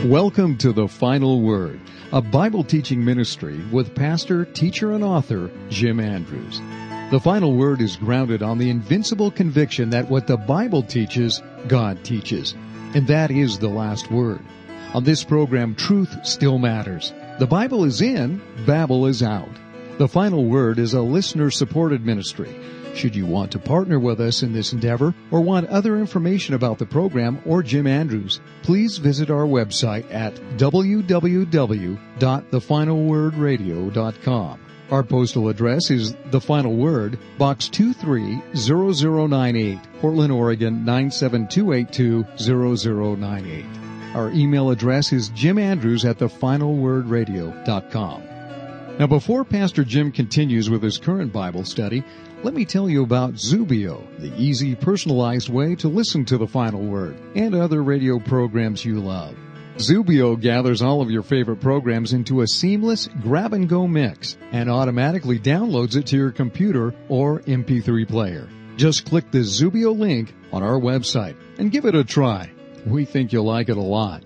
Welcome to The Final Word, a Bible teaching ministry with pastor, teacher, and author Jim Andrews. The Final Word is grounded on the invincible conviction that what the Bible teaches, God teaches. And that is the last word. On this program, truth still matters. The Bible is in, Babel is out. The Final Word is a listener-supported ministry. Should you want to partner with us in this endeavor or want other information about the program or Jim Andrews, please visit our website at www.thefinalwordradio.com. Our postal address is The Final Word, Box 230098, Portland, Oregon 972820098. Our email address is jimandrews@thefinalwordradio.com. Now, before Pastor Jim continues with his current Bible study, let me tell you about Zubio, the easy, personalized way to listen to the Final Word and other radio programs you love. Zubio gathers all of your favorite programs into a seamless grab-and-go mix and automatically downloads it to your computer or MP3 player. Just click the Zubio link on our website and give it a try. We think you'll like it a lot.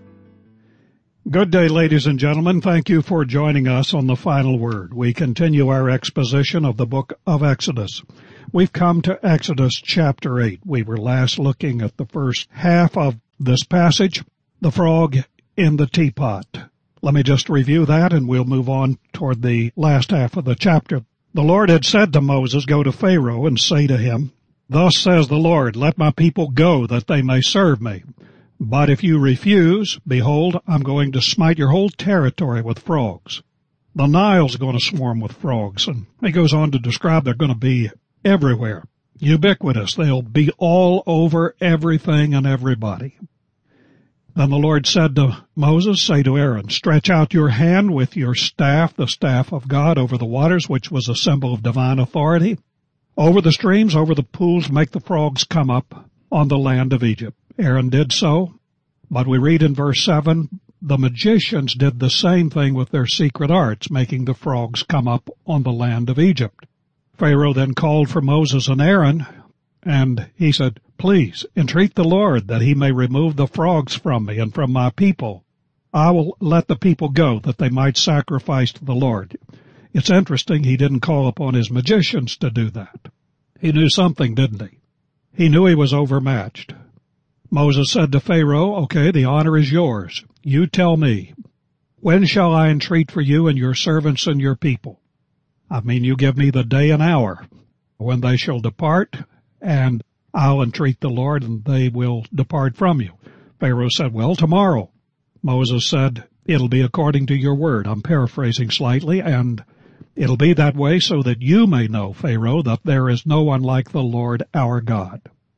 Good day, ladies and gentlemen. Thank you for joining us on The Final Word. We continue our exposition of the book of Exodus. We've come to Exodus chapter 8. We were last looking at the first half of this passage, the frog in the teapot. Let me just review that and we'll move on toward the last half of the chapter. The Lord had said to Moses, "Go to Pharaoh and say to him, 'Thus says the Lord, let my people go that they may serve me. But if you refuse, behold, I'm going to smite your whole territory with frogs. The Nile's going to swarm with frogs.'" And he goes on to describe they're going to be everywhere, ubiquitous. They'll be all over everything and everybody. Then the Lord said to Moses, "Say to Aaron, stretch out your hand with your staff, the staff of God, over the waters," which was a symbol of divine authority. "Over the streams, over the pools, make the frogs come up on the land of Egypt." Aaron did so, but we read in verse 7, the magicians did the same thing with their secret arts, making the frogs come up on the land of Egypt. Pharaoh then called for Moses and Aaron, and he said, "Please, entreat the Lord that he may remove the frogs from me and from my people. I will let the people go that they might sacrifice to the Lord." It's interesting he didn't call upon his magicians to do that. He knew something, didn't he? He knew he was overmatched. Moses said to Pharaoh, "Okay, the honor is yours. You tell me, when shall I entreat for you and your servants and your people? I mean, you give me the day and hour when they shall depart, and I'll entreat the Lord, and they will depart from you." Pharaoh said, "Well, tomorrow." Moses said, "It'll be according to your word." I'm paraphrasing slightly, and it'll be that way so that you may know, Pharaoh, that there is no one like the Lord our God.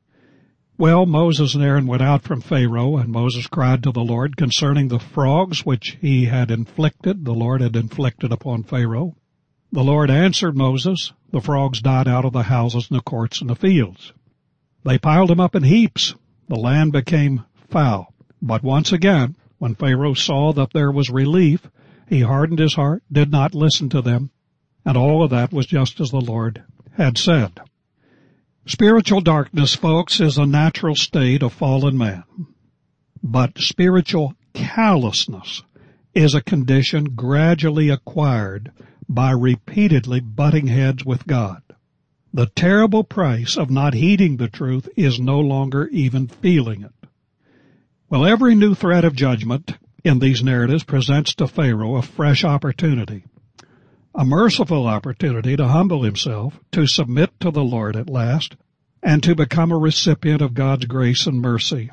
Well, Moses and Aaron went out from Pharaoh, and Moses cried to the Lord concerning the frogs which he had inflicted, the Lord had inflicted upon Pharaoh. The Lord answered Moses. The frogs died out of the houses and the courts and the fields. They piled them up in heaps. The land became foul. But once again, when Pharaoh saw that there was relief, he hardened his heart, did not listen to them, and all of that was just as the Lord had said. Spiritual darkness, folks, is a natural state of fallen man. But spiritual callousness is a condition gradually acquired by repeatedly butting heads with God. The terrible price of not heeding the truth is no longer even feeling it. Well, every new threat of judgment in these narratives presents to Pharaoh a fresh opportunity. A merciful opportunity to humble himself, to submit to the Lord at last, and to become a recipient of God's grace and mercy.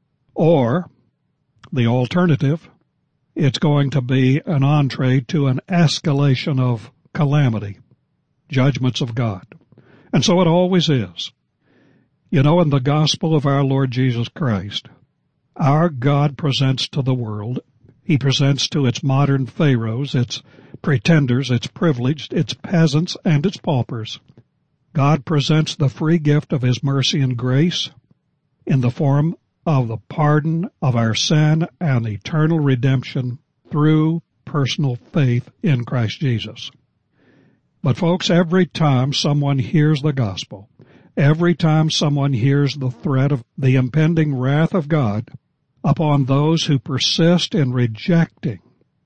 Or, the alternative, it's going to be an entree to an escalation of calamity, judgments of God. And so it always is. You know, in the gospel of our Lord Jesus Christ, our God presents to the world, he presents to its modern pharaohs, its pretenders, its privileged, its peasants, and its paupers. God presents the free gift of his mercy and grace in the form of the pardon of our sin and eternal redemption through personal faith in Christ Jesus. But folks, every time someone hears the gospel, every time someone hears the threat of the impending wrath of God, upon those who persist in rejecting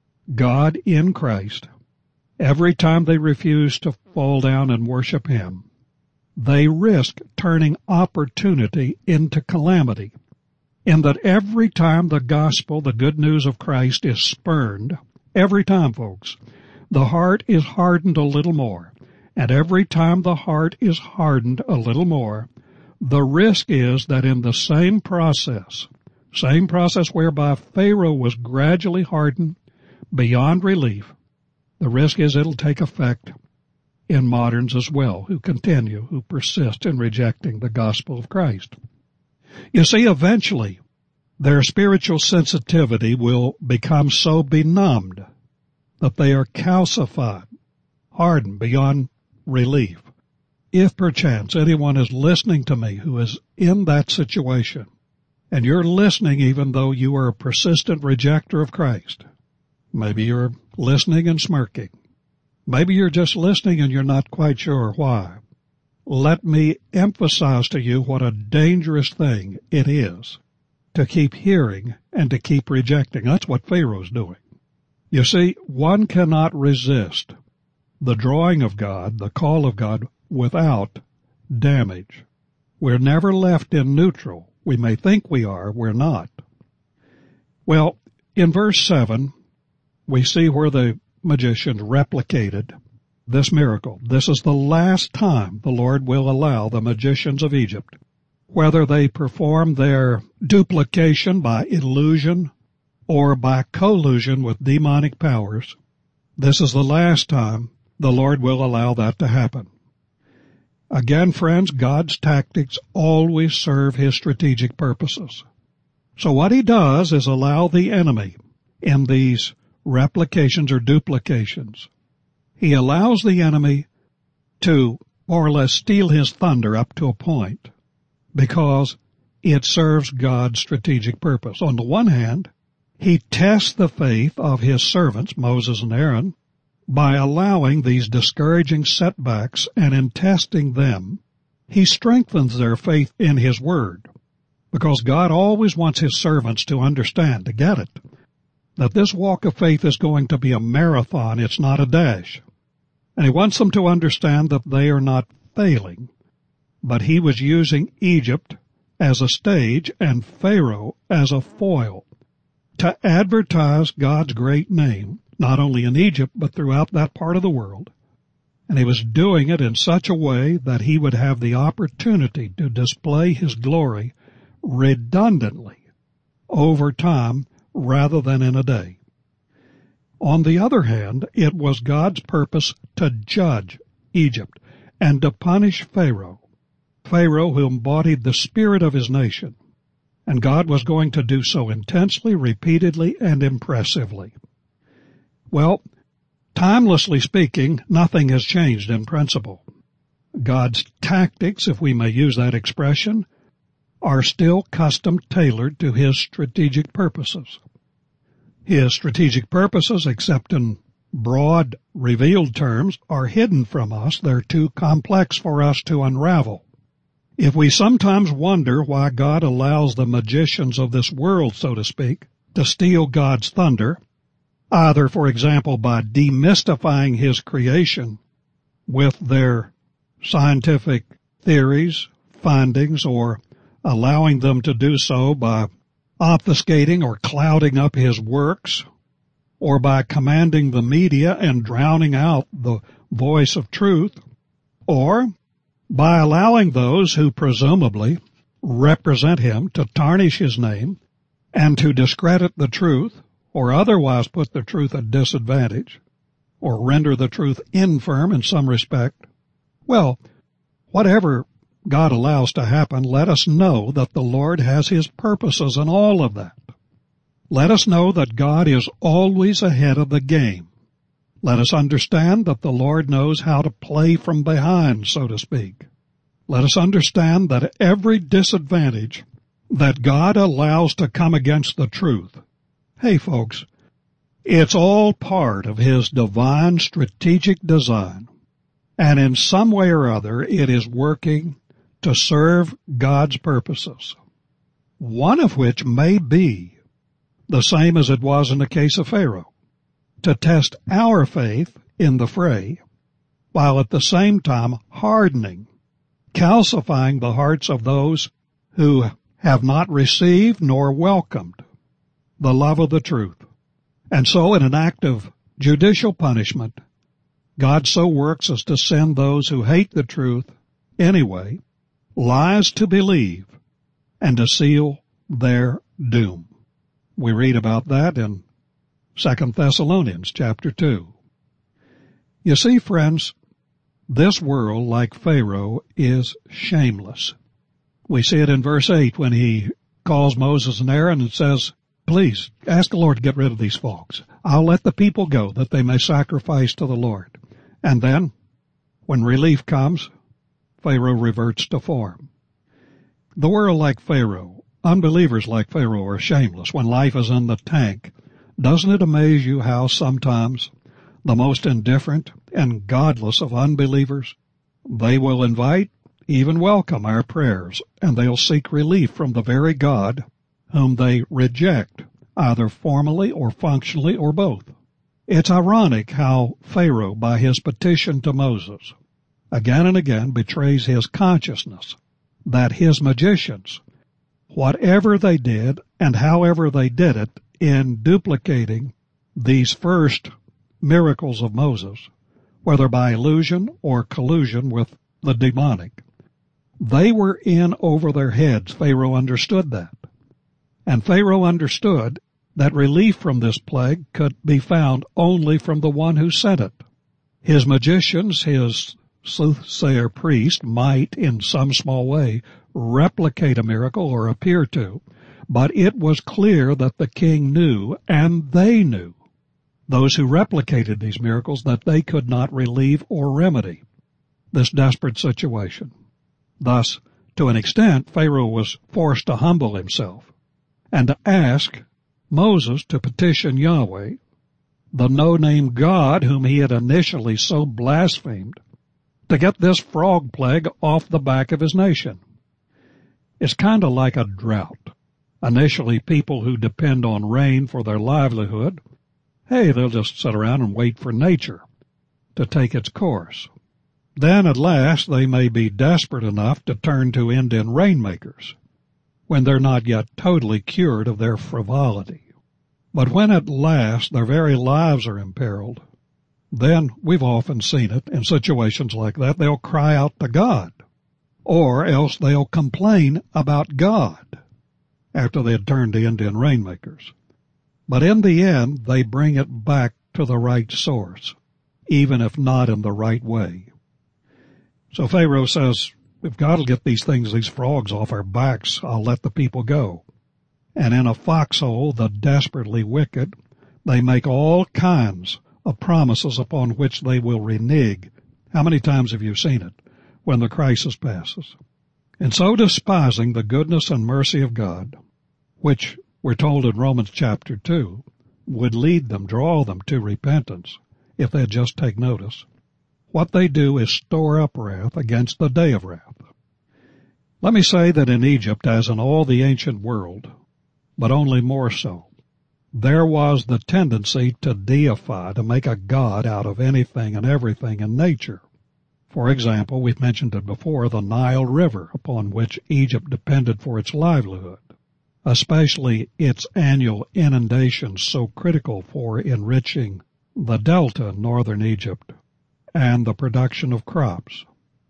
God in Christ. Every time they refuse to fall down and worship Him, they risk turning opportunity into calamity, in that every time the gospel, the good news of Christ, is spurned, every time, folks, the heart is hardened a little more. And every time the heart is hardened a little more, the risk is that in the same process whereby Pharaoh was gradually hardened beyond relief, the risk is it'll take effect in moderns as well, who persist in rejecting the gospel of Christ. You see, eventually, their spiritual sensitivity will become so benumbed that they are calcified, hardened beyond relief. If perchance anyone is listening to me who is in that situation, and you're listening even though you are a persistent rejecter of Christ, maybe you're listening and smirking. Maybe you're just listening and you're not quite sure why. Let me emphasize to you what a dangerous thing it is to keep hearing and to keep rejecting. That's what Pharaoh's doing. You see, one cannot resist the drawing of God, the call of God, without damage. We're never left in neutral. We may think we are, we're not. Well, in verse 7, we see where the magicians replicated this miracle. This is the last time the Lord will allow the magicians of Egypt, whether they perform their duplication by illusion or by collusion with demonic powers, this is the last time the Lord will allow that to happen. Again, friends, God's tactics always serve His strategic purposes. So what He does is allow the enemy in these replications or duplications. He allows the enemy to more or less steal his thunder up to a point because it serves God's strategic purpose. On the one hand, He tests the faith of His servants, Moses and Aaron, by allowing these discouraging setbacks, and in testing them, He strengthens their faith in His Word, because God always wants His servants to understand, to get it, that this walk of faith is going to be a marathon, it's not a dash. And He wants them to understand that they are not failing, but He was using Egypt as a stage and Pharaoh as a foil to advertise God's great name, not only in Egypt, but throughout that part of the world. And He was doing it in such a way that He would have the opportunity to display His glory redundantly over time rather than in a day. On the other hand, it was God's purpose to judge Egypt and to punish Pharaoh who embodied the spirit of his nation. And God was going to do so intensely, repeatedly, and impressively. Well, timelessly speaking, nothing has changed in principle. God's tactics, if we may use that expression, are still custom-tailored to His strategic purposes. His strategic purposes, except in broad, revealed terms, are hidden from us. They're too complex for us to unravel. If we sometimes wonder why God allows the magicians of this world, so to speak, to steal God's thunder, either, for example, by demystifying His creation with their scientific theories, findings, or allowing them to do so by obfuscating or clouding up His works, or by commanding the media and drowning out the voice of truth, or by allowing those who presumably represent Him to tarnish His name and to discredit the truth, or otherwise put the truth at disadvantage, or render the truth infirm in some respect. Well, whatever God allows to happen, let us know that the Lord has His purposes in all of that. Let us know that God is always ahead of the game. Let us understand that the Lord knows how to play from behind, so to speak. Let us understand that every disadvantage that God allows to come against the truth, hey folks, it's all part of His divine strategic design. And in some way or other, it is working to serve God's purposes. One of which may be the same as it was in the case of Pharaoh, to test our faith in the fray, while at the same time hardening, calcifying the hearts of those who have not received nor welcomed the love of the truth. And so in an act of judicial punishment, God so works as to send those who hate the truth anyway lies to believe and to seal their doom. We read about that in 2 Thessalonians chapter 2. You see, friends, this world, like Pharaoh, is shameless. We see it in verse 8 when he calls Moses and Aaron and says, please, ask the Lord to get rid of these folks. I'll let the people go that they may sacrifice to the Lord. And then, when relief comes, Pharaoh reverts to form. The world like Pharaoh, unbelievers like Pharaoh are shameless when life is in the tank. Doesn't it amaze you how sometimes the most indifferent and godless of unbelievers, they will invite, even welcome our prayers, and they'll seek relief from the very God whom they reject, either formally or functionally or both. It's ironic how Pharaoh, by his petition to Moses, again and again betrays his consciousness that his magicians, whatever they did and however they did it in duplicating these first miracles of Moses, whether by illusion or collusion with the demonic, they were in over their heads. Pharaoh understood that. And Pharaoh understood that relief from this plague could be found only from the one who sent it. His magicians, his soothsayer priest, might in some small way replicate a miracle or appear to, but it was clear that the king knew, and they knew, those who replicated these miracles, that they could not relieve or remedy this desperate situation. Thus, to an extent, Pharaoh was forced to humble himself and to ask Moses to petition Yahweh, the no-name God whom he had initially so blasphemed, to get this frog plague off the back of his nation. It's kind of like a drought. Initially, people who depend on rain for their livelihood, hey, they'll just sit around and wait for nature to take its course. Then at last they may be desperate enough to turn to Indian rainmakers when they're not yet totally cured of their frivolity. But when at last their very lives are imperiled, then we've often seen it in situations like that, they'll cry out to God, or else they'll complain about God after they had turned to Indian rainmakers. But in the end, they bring it back to the right source, even if not in the right way. So Pharaoh says, if God will get these frogs off our backs, I'll let the people go. And in a foxhole, the desperately wicked, they make all kinds of promises upon which they will renege. How many times have you seen it when the crisis passes? And so despising the goodness and mercy of God, which we're told in Romans chapter 2, would lead them, draw them to repentance, if they'd just take notice, what they do is store up wrath against the day of wrath. Let me say that in Egypt, as in all the ancient world, but only more so, there was the tendency to deify, to make a god out of anything and everything in nature. For example, we've mentioned it before, the Nile River, upon which Egypt depended for its livelihood, especially its annual inundations so critical for enriching the delta in northern Egypt and the production of crops.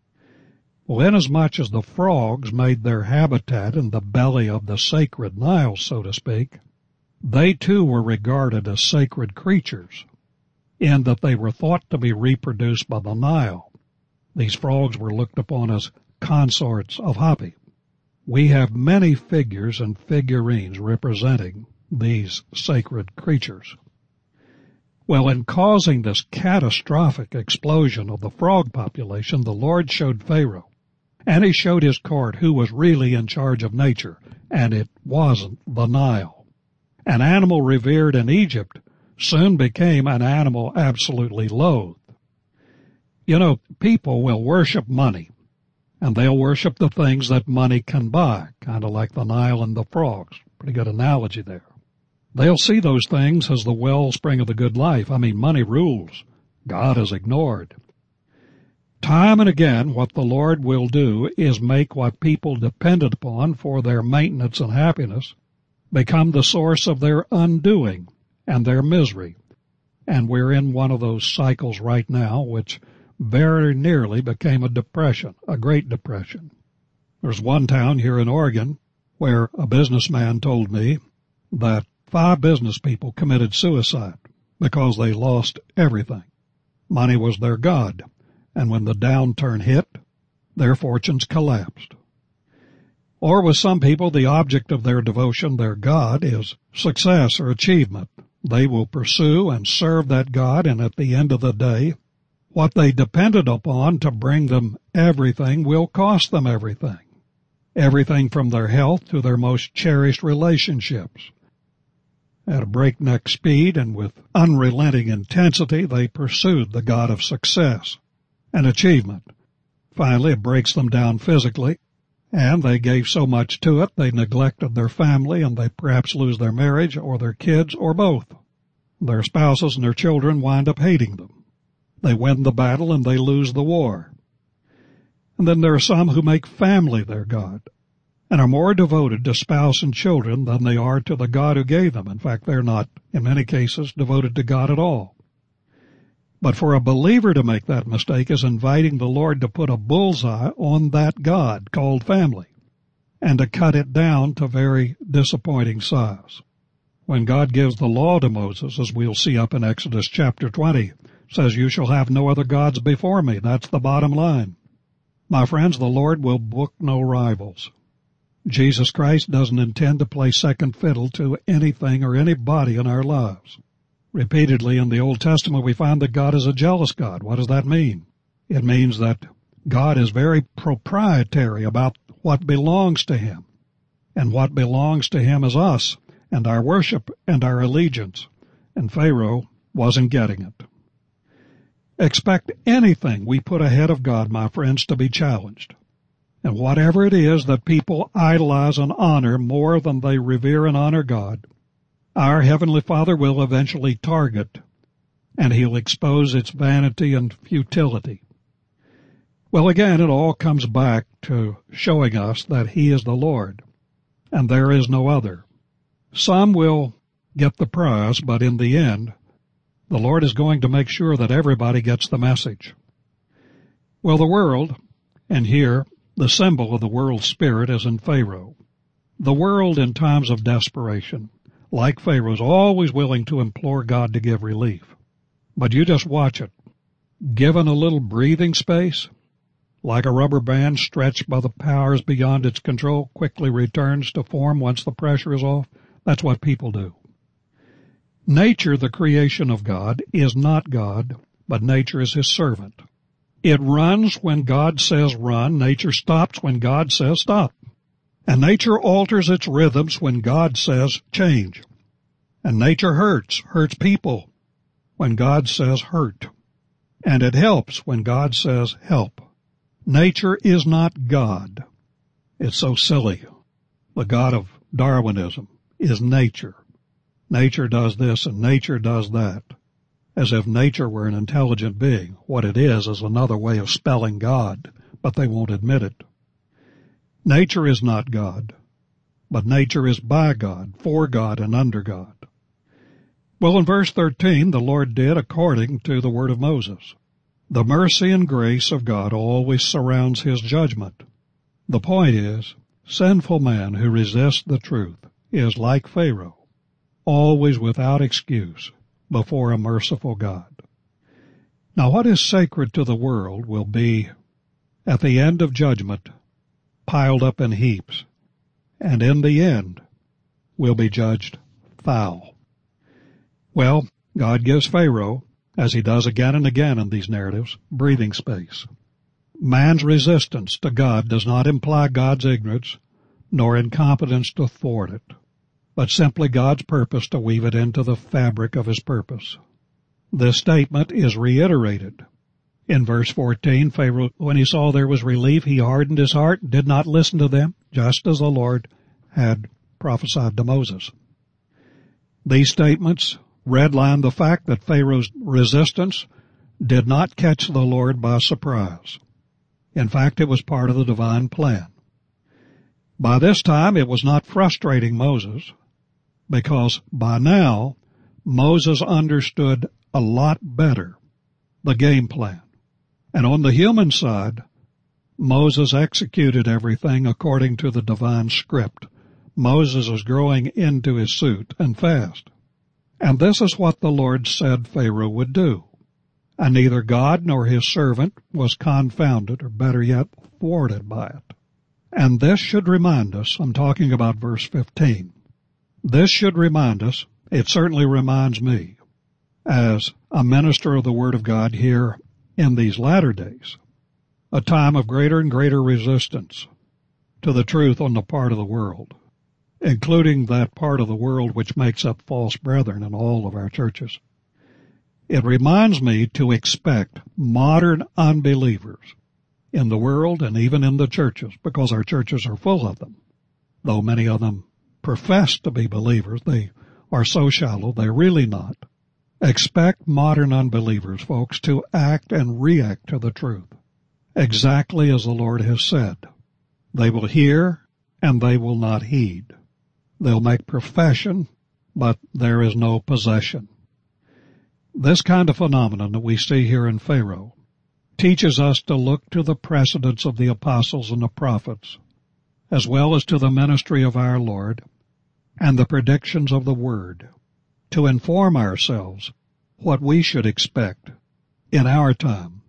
Well, inasmuch as the frogs made their habitat in the belly of the sacred Nile, so to speak, they too were regarded as sacred creatures, in that they were thought to be reproduced by the Nile. These frogs were looked upon as consorts of Hapi. We have many figures and figurines representing these sacred creatures. Well, in causing this catastrophic explosion of the frog population, the Lord showed Pharaoh, and he showed his court who was really in charge of nature, and it wasn't the Nile. An animal revered in Egypt soon became an animal absolutely loathed. You know, people will worship money, and they'll worship the things that money can buy, kind of like the Nile and the frogs. Pretty good analogy there. They'll see those things as the wellspring of the good life. Money rules. God is ignored. Time and again, what the Lord will do is make what people depended upon for their maintenance and happiness become the source of their undoing and their misery. And we're in one of those cycles right now, which very nearly became a depression, a Great Depression. There's one town here in Oregon where a businessman told me that 5 business people committed suicide because they lost everything. Money was their god, and when the downturn hit, their fortunes collapsed. Or with some people, the object of their devotion, their god, is success or achievement. They will pursue and serve that god, and at the end of the day, what they depended upon to bring them everything will cost them everything. Everything from their health to their most cherished relationships. At a breakneck speed and with unrelenting intensity, they pursued the god of success and achievement. Finally, it breaks them down physically, and they gave so much to it, they neglected their family, and they perhaps lose their marriage or their kids or both. Their spouses and their children wind up hating them. They win the battle and they lose the war. And then there are some who make family their god and are more devoted to spouse and children than they are to the God who gave them. In fact, they're not, in many cases, devoted to God at all. But for a believer to make that mistake is inviting the Lord to put a bullseye on that God called family and to cut it down to very disappointing size. When God gives the law to Moses, as we'll see up in Exodus chapter 20, says, "You shall have no other gods before me." That's the bottom line. My friends, the Lord will book no rivals. Jesus Christ doesn't intend to play second fiddle to anything or anybody in our lives. Repeatedly in the Old Testament, we find that God is a jealous God. What does that mean? It means that God is very proprietary about what belongs to Him. And what belongs to Him is us and our worship and our allegiance. And Pharaoh wasn't getting it. Expect anything we put ahead of God, my friends, to be challenged. And whatever it is that people idolize and honor more than they revere and honor God, our Heavenly Father will eventually target, and He'll expose its vanity and futility. Well, again, it all comes back to showing us that He is the Lord, and there is no other. Some will get the prize, but in the end, the Lord is going to make sure that everybody gets the message. Well, the world, and here the symbol of the world spirit is in Pharaoh. The world in times of desperation, like Pharaoh, is always willing to implore God to give relief. But you just watch it. Given a little breathing space, like a rubber band stretched by the powers beyond its control, quickly returns to form once the pressure is off. That's what people do. Nature, the creation of God, is not God, but nature is His servant. It runs when God says run. Nature stops when God says stop. And nature alters its rhythms when God says change. And nature hurts people when God says hurt. And it helps when God says help. Nature is not God. It's so silly. The God of Darwinism is nature. Nature does this and nature does that. As if nature were an intelligent being. What it is another way of spelling God, but they won't admit it. Nature is not God, but nature is by God, for God, and under God. Well, in verse 13, the Lord did according to the word of Moses. The mercy and grace of God always surrounds His judgment. The point is, sinful man who resists the truth is like Pharaoh, always without excuse before a merciful God. Now, what is sacred to the world will be, at the end of judgment, piled up in heaps, and in the end will be judged foul. Well, God gives Pharaoh, as He does again and again in these narratives, breathing space. Man's resistance to God does not imply God's ignorance, nor incompetence to thwart it, but simply God's purpose to weave it into the fabric of His purpose. This statement is reiterated. In verse 14, Pharaoh, when he saw there was relief, he hardened his heart and did not listen to them, just as the Lord had prophesied to Moses. These statements redline the fact that Pharaoh's resistance did not catch the Lord by surprise. In fact, it was part of the divine plan. By this time, it was not frustrating Moses, because by now, Moses understood a lot better the game plan. And on the human side, Moses executed everything according to the divine script. Moses is growing into his suit and fast. And this is what the Lord said Pharaoh would do. And neither God nor his servant was confounded, or better yet, thwarted by it. And this should remind us, I'm talking about verse 15. This should remind us, it certainly reminds me, as a minister of the Word of God here in these latter days, a time of greater and greater resistance to the truth on the part of the world, including that part of the world which makes up false brethren in all of our churches. It reminds me to expect modern unbelievers in the world and even in the churches, because our churches are full of them. Though many of them profess to be believers, they are so shallow, they're really not. Expect modern unbelievers, folks, to act and react to the truth, exactly as the Lord has said. They will hear and they will not heed. They'll make profession, but there is no possession. This kind of phenomenon that we see here in Pharaoh teaches us to look to the precedents of the apostles and the prophets, as well as to the ministry of our Lord and the predictions of the Word, to inform ourselves what we should expect in our time,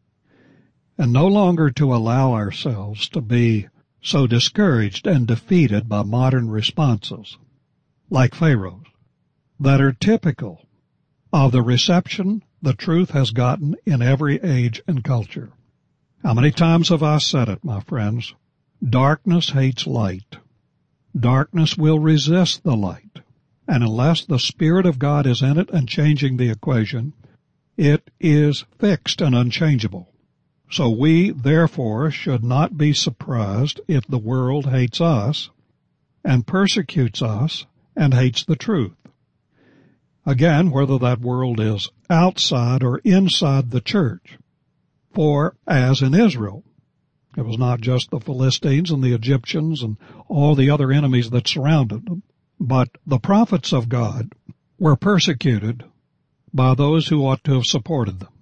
and no longer to allow ourselves to be so discouraged and defeated by modern responses, like Pharaoh's, that are typical of the reception the truth has gotten in every age and culture. How many times have I said it, my friends? Darkness hates light. Darkness will resist the light. And unless the Spirit of God is in it and changing the equation, it is fixed and unchangeable. So we, therefore, should not be surprised if the world hates us and persecutes us and hates the truth. Again, whether that world is outside or inside the church. For, as in Israel, it was not just the Philistines and the Egyptians and all the other enemies that surrounded them, but the prophets of God were persecuted by those who ought to have supported them.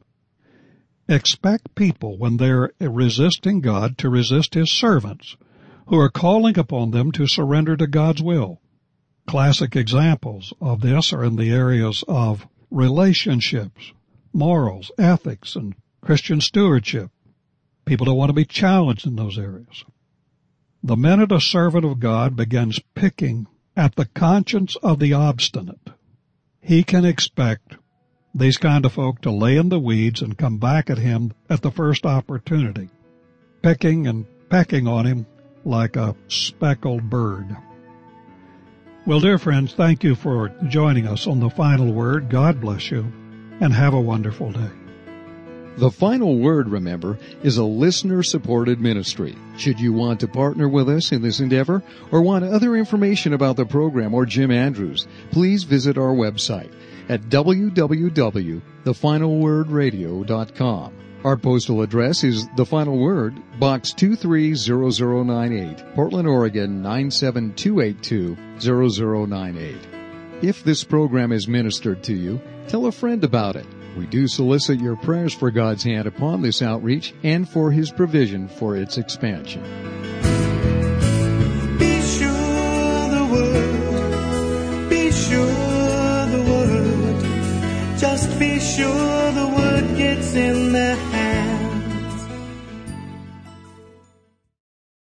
Expect people, when they're resisting God, to resist His servants, who are calling upon them to surrender to God's will. Classic examples of this are in the areas of relationships, morals, ethics, and Christian stewardship. People don't want to be challenged in those areas. The minute a servant of God begins picking at the conscience of the obstinate, he can expect these kind of folk to lay in the weeds and come back at him at the first opportunity, picking and pecking on him like a speckled bird. Well, dear friends, thank you for joining us on The Final Word. God bless you, and have a wonderful day. The Final Word, remember, is a listener-supported ministry. Should you want to partner with us in this endeavor or want other information about the program or Jim Andrews, please visit our website at www.thefinalwordradio.com. Our postal address is The Final Word, Box 230098, Portland, Oregon 97282, 0098. If this program is ministered to you, tell a friend about it. We do solicit your prayers for God's hand upon this outreach and for His provision for its expansion. Be sure the Word, be sure the Word, just be sure the Word gets in their hands.